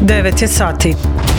9 je sati.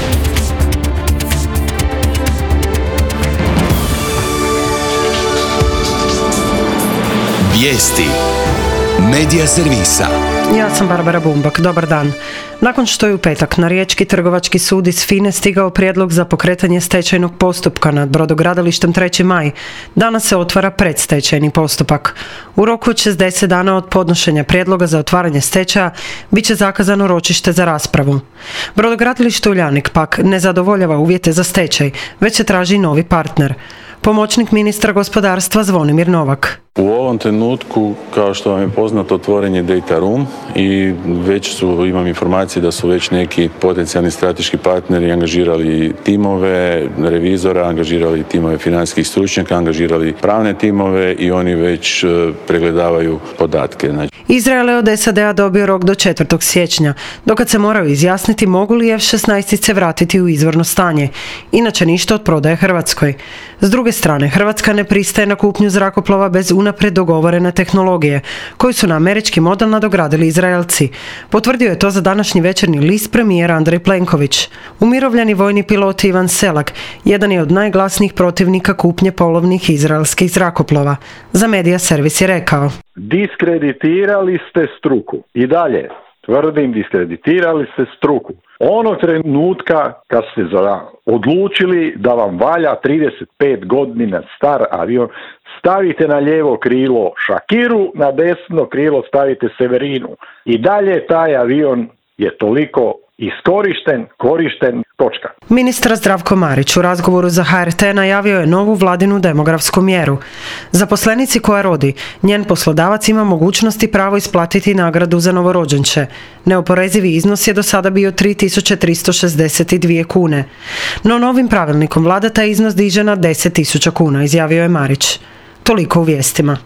Vijesti Medija servisa. Ja sam Barbara Bumbak, dobar dan. Nakon što je u petak na Riječki trgovački sud iz FINA-e stigao prijedlog za pokretanje stečajnog postupka nad brodogradilištem 3. maj, danas se otvara predstečajni postupak. U roku od 60 dana od podnošenja prijedloga za otvaranje stečaja bit će zakazano ročište za raspravu. Brodogradilište Uljanik pak ne zadovoljava uvjete za stečaj, već se traži novi partner. Pomoćnik ministra gospodarstva Zvonimir Novak. U ovom trenutku, kao što vam je poznato, otvoren je data room i imam informacije da su već neki potencijalni strateški partneri angažirali timove revizora, angažirali timove financijskih stručnjaka, angažirali pravne timove i oni već pregledavaju podatke. Izrael je od SAD-a dobio rok do 4. siječnja, dokad se moraju izjasniti mogu li F-16 vratiti u izvorno stanje, inače ništa od prodaje Hrvatskoj. S druge strane, Hrvatska ne pristaje na kupnju zrakoplova bez unaprijed dogovorene tehnologije, koju su na američki model nadogradili Izraelci. Potvrdio je to za današnji Večernji list premijer Andrej Plenković. Umirovljeni vojni pilot Ivan Selak jedan je od najglasnijih protivnika kupnje polovnih izraelskih zrakoplova. Za Medija servis je rekao: diskreditirali ste struku. I dalje tvrdim, diskreditirali ste struku. Onog trenutka kad ste odlučili da vam valja 35 godina star avion, stavite na lijevo krilo Šakiru, na desno krilo stavite Severinu. I dalje taj avion je toliko korišten, točka. Ministar Zdravko Marić u razgovoru za HRT najavio je novu vladinu demografsku mjeru. Zaposlenici koja rodi, njen poslodavac ima mogućnost i pravo isplatiti nagradu za novorođenče. Neoporezivi iznos je do sada bio 3.362 kune. No novim pravilnikom vlada taj iznos diže na 10.000 kuna, izjavio je Marić. Toliko u vijestima.